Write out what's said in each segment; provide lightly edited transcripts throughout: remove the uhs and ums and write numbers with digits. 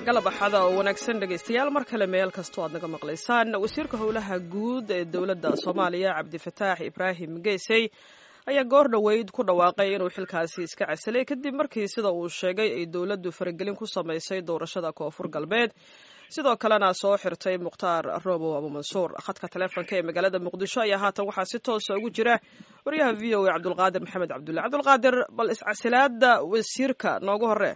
galab axada oo wanaagsan dhegaystayaal mar kale meel kastoo aad naga maqlaysaan wasiirka howlaha guud ee dowladda soomaaliya cabdifataax ibraahim geesey ayaa goor dhoweyd ku dhawaaqay inuu xilkaasi iska casilay kadib markii sida uu sheegay ay dowladdu faragelin ku samaysay doorashada koonfur galbeed sidoo kalena soo xirtay mukhtaar roobow abuumansuur khadka taleefonka ee magaalada muqdisho ayaa haatan waxaa si toosa ugu jira wariyaha v o a cabdulqaadir maxamed cabdulle cabdulqaadir bal iscasilaada wasiirka noogu hore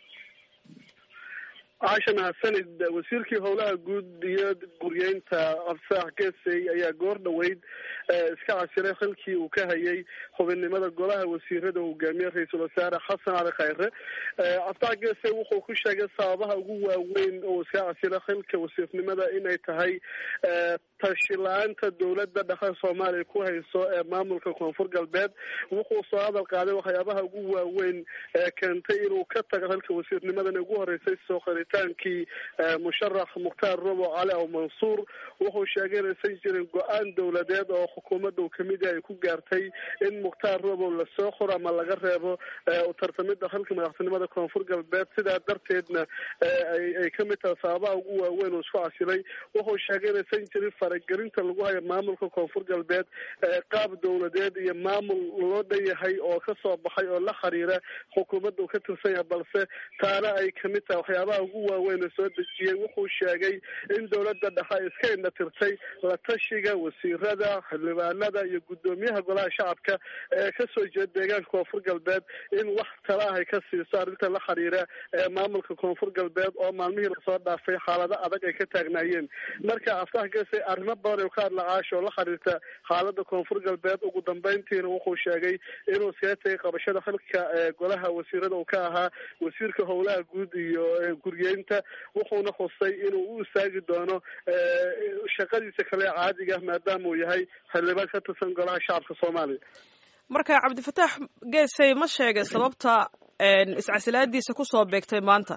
caasha mahadsanid wasiirkii howlaha guud iyo guryeynta cabdifataax geesey ayaa goor dhoweyd iska casilay xilkii uu ka hayay xubinnimada golaha wasiirada hogaamiye ra-iisul wasaare xasan cali khayre cabdifataax geesey wuxuu ku sheegay sababaha ugu waaweyn oo iska casilay xilka wasiirnimada inay tahay tashi la-aanta dowladda dhexe soomaaliya ku hayso ee maamulka koonfur galbeed wuxuu soo hadal qaaday waxyaabaha ugu waaweyn ee keentay inuu ka tago xilka wasiirnimadan ugu horeysay soo qaritaankii musharax mukhtaar roobow cali abuumansuur wuxuu sheegay inaysan jirin go-aan dowladeed oo xukuumadda uu kamid yahay ay ku gaartay in mukhtaar roobow lasoo qoro ama laga reebo tartamida xilka madaxtinimada koonfur galbeed sidaa darteedna ay kamid tahay sababaha ugu waaweyn uu isku casilay wuxuu sheegay inaysan jirin faragelinta lagu hayo maamulka koonfur galbeed qaab dowladeed iyo maamul loo dhan yahay oo kasoo baxay oo la xiriira xukuumadda uu ka tirsan yahay balse taana ay kamid tahay waxyaabaha ugu waaweyn ee soo dejiyey wuxuu sheegay in dowladda dhexe ay iska indhatirtay la tashiga wasiirada xildhibaanada iyo guddoomiyaha golaha shacabka ee kasoo jeeda deegaanka koonfur galbeed in wax tala ah ay ka siiso arrinta la xiriira maamulka koonfur galbeed oo maalmihii lasoo dhaafay xaalado adag ay ka taagnaayeen marka cabdifataax geesey arrimo badan oo ka hadla caasha oo la xiriirta xaalada koonfur galbeed ugu dambeyntiina wuxuu sheegay inuu iskaga tegay qabashada xilka golaha wasiirada uu ka ahaa wasiirka howlaha guud iyo guryeynta wuxuuna xusay inuu u istaagi doono shaqadiisa kale caadiga maadaama uu yahay xildhibaan ka tirsan golaha shacabka soomaaliya marka cabdifataax geesey ma sheegay sababta iscasilaadiisa kusoo beegtay maanta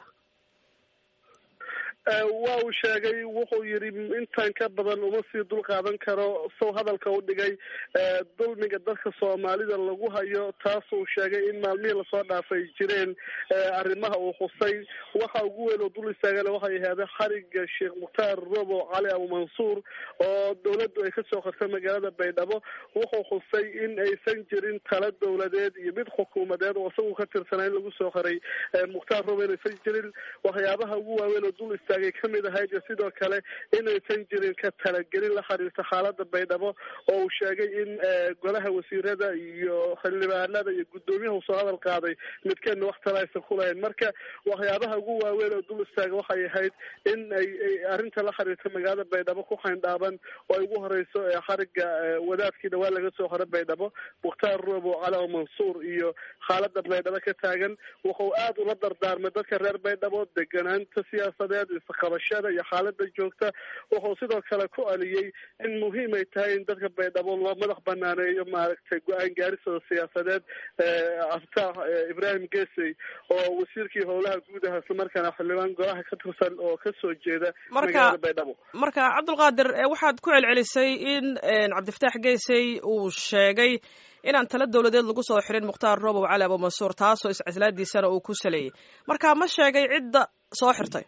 waa uu sheegay wuxuu yidhi intaan ka badan uma sii dul qaadan karo sow hadalka u dhigay dulmiga dadka soomaalida lagu hayo taasuu sheegay in maalmihii lasoo dhaafay jireen arrimaha uu xusay waxa ugu weyn oo dul istaagana waxay ahaadeen xariga sheekh mukhtaar roobow cali abuumansuur oo dowladdu ay kasoo qortay magaalada baydhabo wuxuu xusay in aysan jirin tala dowladeed iyo mid xukuumadeed oo isagu ka tirsanaa in lagu soo qoray mukhtaar roobow inaysan jirin waxyaabaha ugu waaweyn oo dul ay kamid ahayd sidoo kale inaysan jirin ka talagelin la xiriirta xaalada baydhabo oo uu sheegay in golaha wasiirada iyo xildhibaanada iyo guddoomiyaha uu soo hadal qaaday midkeedna wax tala aysan kulahayn marka waxyaabaha ugu waaweyn oo dul istaaga waxay ahayd in ay arrinta la xiriirta magaalada baydhabo ku xayndhaaban oo ay ugu horeyso xariga wadaadkii dhawaan laga soo xoro baydhabo mukhtaar roobow cali abuumansuur iyo xaalada baydhabo ka taagan wuxuu aada ula dardaarmay dadka reer baydhabo deganaanta siyaasadeed qabashada iyo xaalada joogta wuxuu sidoo kale ku aliyey in muhiim ay tahay in dadka baydhabo loo madax banaaneeyo maaragtay go-aan gaarisooda siyaasadeed cabdifataax ibraahim geesey oo wasiirkii howlaha guud aha islamarkaana xildhibaan golaha ka tirsan oo kasoo jeeda magaalada baydhabo marka cabdulqaadir waxaad ku celcelisay in cabdifataax geesey uu sheegay inaan tala dowladeed lagu soo xirin mukhtaar roobow cali abuumansuur taasoo iscasilaadiisana uu ku saleeyey marka ma sheegay cidda soo xirtay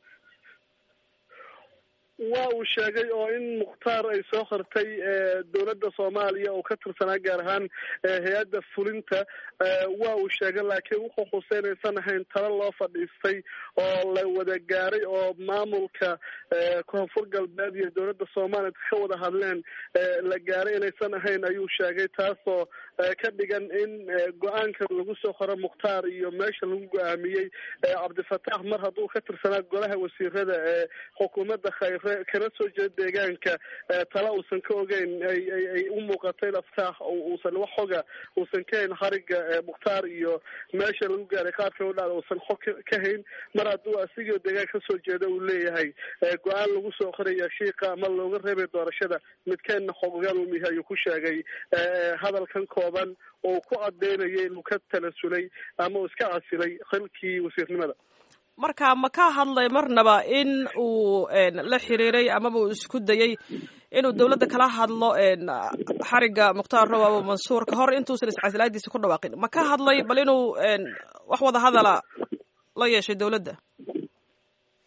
waa uu sheegay oo in mukhtaar ay soo qortay dowladda soomaaliya oo ka tirsanaa gaar ahaan hay-adda fulinta waa uu sheegay laakiin wuxuu xusay inaysan ahayn talo loo fadhiistay oo la wada gaaray oo maamulka koonfur galbeed iyo dowladda soomaaliya ka wada hadleen la gaaray inaysan ahayn ayuu sheegay taasoo ka dhigan in go-aanka lagu soo qoro mukhtaar iyo meesha lagu go-aamiyey cabdifataax mar hadduu ka tirsanaa golaha wasiirada ee xukuumadda khayre kana soo jeeda deegaanka tala uusan ka ogeyn ay u muuqatay laftaax uusan wax xoga uusan ka hayn xariga mukhtaar iyo meesha lagu gaaray qaabka u dhacda uusan xog ka hayn mar hadduu asigoo deegaanka kasoo jeeda uu leeyahay go-aan lagu soo qoraya shiiqa ama looga reebay doorashada midkeenna xogogaal uu yahay ayuu ku sheegay hadalkan kooban oo ku cadeynayay inuu ka talasulay ama uu iska casilay xilkii wasiirnimada marka ma ka hadlay marnaba in uu la xiriiray amaba uu isku dayay inuu dowladda kala hadlo xariga mukhtaar roobow abuumansuur ka hor intuusan iscasilaadiisa ku dhawaaqin ma ka hadlay bal inuu wax wada hadala la yeeshay dowladda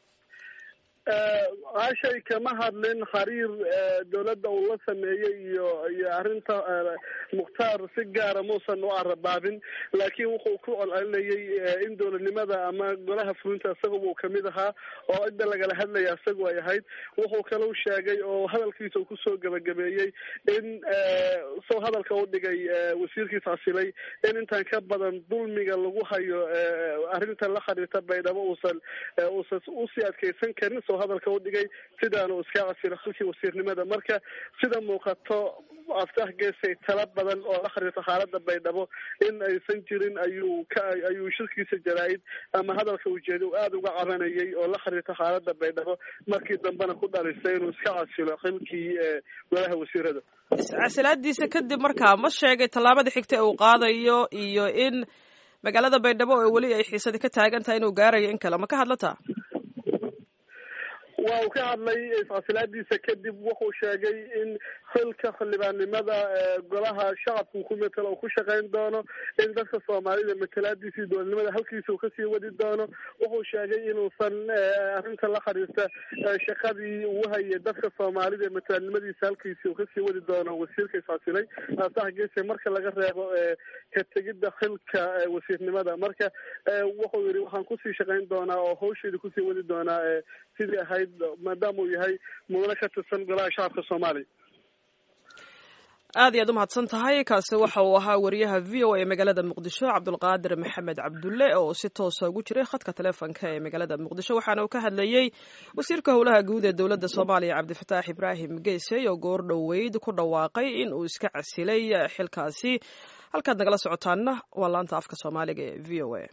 caashay kama hadlin xiriir dowladda uu la sameeyey iyo arrinta mukhtaar si gaara muusan u arabaabin laakiin wuxuu ku colcelinayay in dowladnimada ama golaha fulinta isaguba uu kamid ahaa oo cidda lagala hadlaya isagu ay ahayd wuxuu kalou sheegay oo hadalkiisa uu kusoo gabagabeeyey in soo hadalka u dhigay wasiirkiisa casilay in intaan ka badan dulmiga lagu hayo arrinta la xiriirta baydhabo uusan usii adkeysan karin soo hadalka u dhigay sidaanu iska casila xilkii wasiirnimada marka sida muuqato Faatax Geesay tala badan oo la xiriirta xaaladda baydhabo in aysan jirin ayuu shirkiisa jaraa'id ama hadalka ujeedo aada uga cabanayay oo la xiriirta xaaladda baydhabo markii dambena ku dhalisay inuu iska casilo xilkii golaha wasiirada casilaadiisa kadib markaa ma sheegay tallaabada xigta ee uu qaadayo iyo in magaalada baydhabo oo weli ay xiisadi ka taagan tahay inuu gaarayo in kale ma ka hadlataa waa uu ka hadlay casilaadiisa kadib wuxuu sheegay in xilka xildhibaannimada golaha shacabku ku matalo uu ku shaqayn doono in dadka soomaalida matalaadiisii dowladnimada halkiisa uu kasii wadi doono wuxuu sheegay inuusan arrinta la xiriirta shaqadii uu hayay dadka soomaalida matalaadnimadiisa halkiisii uu kasii wadi doono wasiirka iscasilay Faatax Geesay marka laga reebo ka tegidda xilka wasiirnimada marka wuxuu yidhi waxaan kusii shaqayn doonaa oo hawsheeda kusii wadi doonaa sidii ahayd maadaama uu yahay mudane ka tirsan golaha shacabka soomaaliya aad iyo aad u mahadsan tahay kaasi waxa uu ahaa wariyaha v o a magaalada muqdisho cabdulqaadir maxamed cabdulle oo si toosa ugu jiray khadka taleefonka ee magaalada muqdisho waxaana uu ka hadlayey wasiirka howlaha guud ee dowladda soomaaliya cabdifataax ibraahim geesay oo goor dhoweyd ku dhawaaqay in uu iska casilay xilkaasi halkaad nagala socotaanna waa laanta afka soomaaliga ee v o a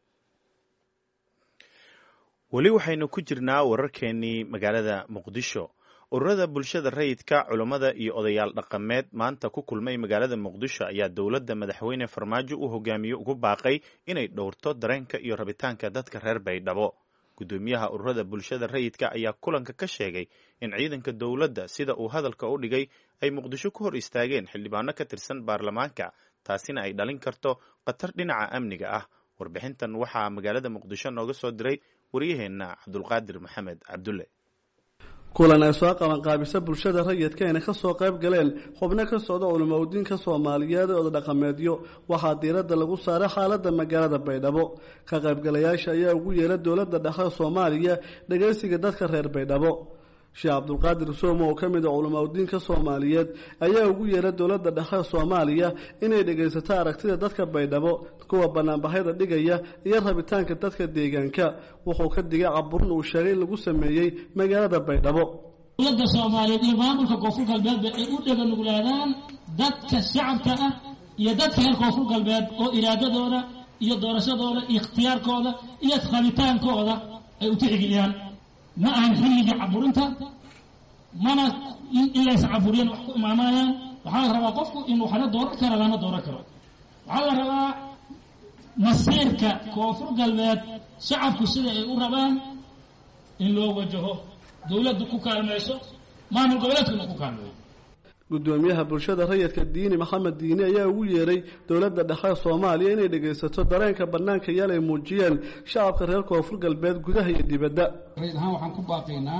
weli waxaynu ku jirnaa wararkeenii magaalada muqdisho ururada bulshada rayidka culammada iyo odayaal dhaqameed maanta ku kulmay magaalada muqdisho ayaa dowladda madaxweyne farmaajo u hogaamiye ugu baaqay inay dhowrto dareenka iyo rabitaanka dadka reer baydhabo guddoomiyaha ururada bulshada rayidka ayaa kulanka ka sheegay in ciidanka dowladda sida uu hadalka u dhigay ay muqdisho ku hor istaageen xildhibaano ka tirsan baarlamaanka taasina ay dhalin karto khatar dhinaca amniga ah warbixintan waxaa magaalada muqdisho nooga soo diray wariyaheenna cabdulqaadir maxamed cabdulle kulan ay soo qabanqaabisa bulshada rayidka inay ka soo qayb galeen xubno ka socda culimadiinka Soomaaliyeed oo dhaqameedyo waxaa diiradda lagu saaray xaaladda magaalada Baydhabo ka qaybgalayaasha ayaa ugu yeeray dowladda dhexe Soomaaliya dhageysiga dadka reer Baydhabo Sheekh Cabdulqaadir Soomo oo kamid ah culimadiinka Soomaaliyeed ayaa ugu yeeray dowladda dhexe Soomaaliya inay dhageysato aragtida dadka Baydhabo kuwa banaanbaxyada dhigaya iyo rabitaanka dadka deegaanka wuxuu ka digay caburin uu sheegay in lagu sameeyay magaalada Baydhabo dowladda Soomaaliyeed iyo maamulka koonfur galbeed ay u dhagan nuglaadaan dadka shacabka ah iyo dadka reer koonfur galbeed oo iraadadooda iyo doorashadooda iyo ikhtiyaarkooda iyo rabitaankooda ay u tixgeliyaan ma ahan xilliga caburinta mana in la iscaburiyaan wax ku imaamayaan waxaa la rabaa qofku inuu waxna dooran karo lana dooran karo waxaa la rabaa masiirka koonfur galbeed shacabku sida ay u rabaan in loo wajaho dowladdu ku kaalmayso maamul goboleedkuna ku kaalmeeyo gudoomiyaha bulshada rayidka diini maxamed diini ayaa ugu yeeray dowladda dhexe Soomaaliya inay dhageysato dareenka banaanka yaal ay muujiyeen shacabka reer koonfur galbeed gudaha iyo dibadda rayid ahaan waxaan ku baaqaynaa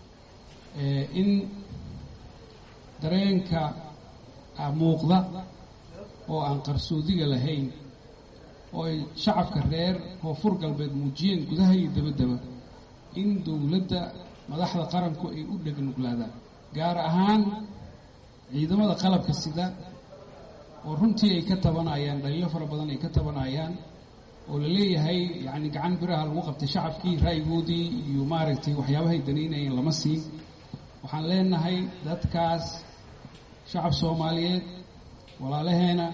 in dareenka muuqda oo aan qarsoodiga lahayn oo ay shacabka reer koonfur galbeed muujiyeen gudaha iyo dibaddaba in dowladda madaxda qaranku ay u dhagnuglaadaan gaar ahaan ciidamada qalabka sida oo runtii ay ka tabanayaan dhaliilo fara badan ay ka tabanayaan oo la leeyahay yacni gacan biraha lagu qabtay shacabkii ra'yigoodii iyo maaragtay waxyaabahay danaynayeen lama siin waxaan leenahay dadkaas shacab Soomaaliyeed walaalaheena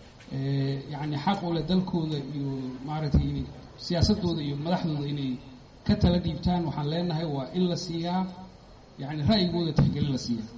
yacni xaq u leh dalkooda iyo maaragtay siyaasadooda iyo madaxdooda inay ka tala dhiibtaan waxaan leenahay waa in la siiyaa yacni ra'yigooda tixgelin la siiyaa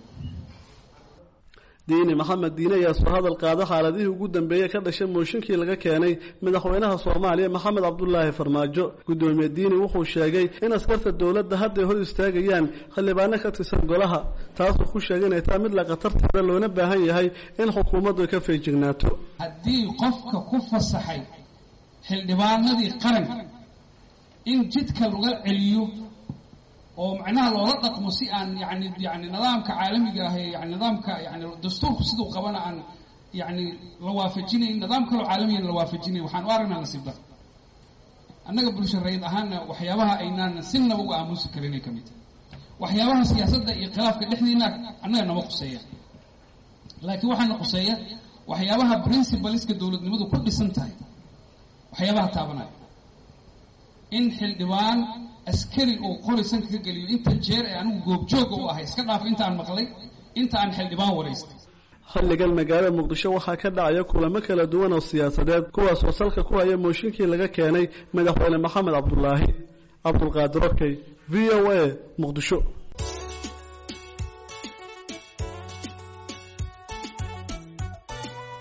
diini maxamed diini ayaa soo hadal qaada xaaladihii ugu dambeeyay ka dhashay mooshinkii laga keenay madaxweynaha Soomaaliya Maxamed Cabdullaahi Farmaajo gudoomiye diini wuxuu sheegay in askarta dowladda hadda hor istaagayaan xildhibaano ka tirsan golaha taasoo ku sheegay inay tahay mid la qatarteeda loona baahan yahay in xukuumaddu ka feejignaato haddii qofka ku fasaxay xildhibaanadii qaranka in jidka laga celiyo oo macnaha loola dhaqmo si aan yani nidaamka caalamiga ah yani nidaamka yani dastuurku siduu qabana aan yani la waafajinayn nidaam kaloo caalamiyan la waafajinayn waxaan u aragnaa nasiib dar annaga bulsho rayid ahaana waxyaabaha aynaan sinaba uga aamusi karin ay ka mid tahay waxyaabaha siyaasadda iyo khilaafka dhexdiina annaga nama quseeya laakiin waxaana quseeya waxyaabaha principleska dowladnimadu ku dhisan tahay waxyaabaha taabanaya in xildhibaan askari oo qorisan ka geliyo inta jeer ee anigu goobjooga u ahay iska dhaaf inta aan maqlay inta aan xildhibaan wareystay xilligan magaalada muqdisho waxaa ka dhacaya kulamo kala duwan oo siyaasadeed kuwaas oo salka ku haya mooshinkii laga keenay madaxweyne maxamed cabdulaahi cabdulqaadir okey v o a muqdisho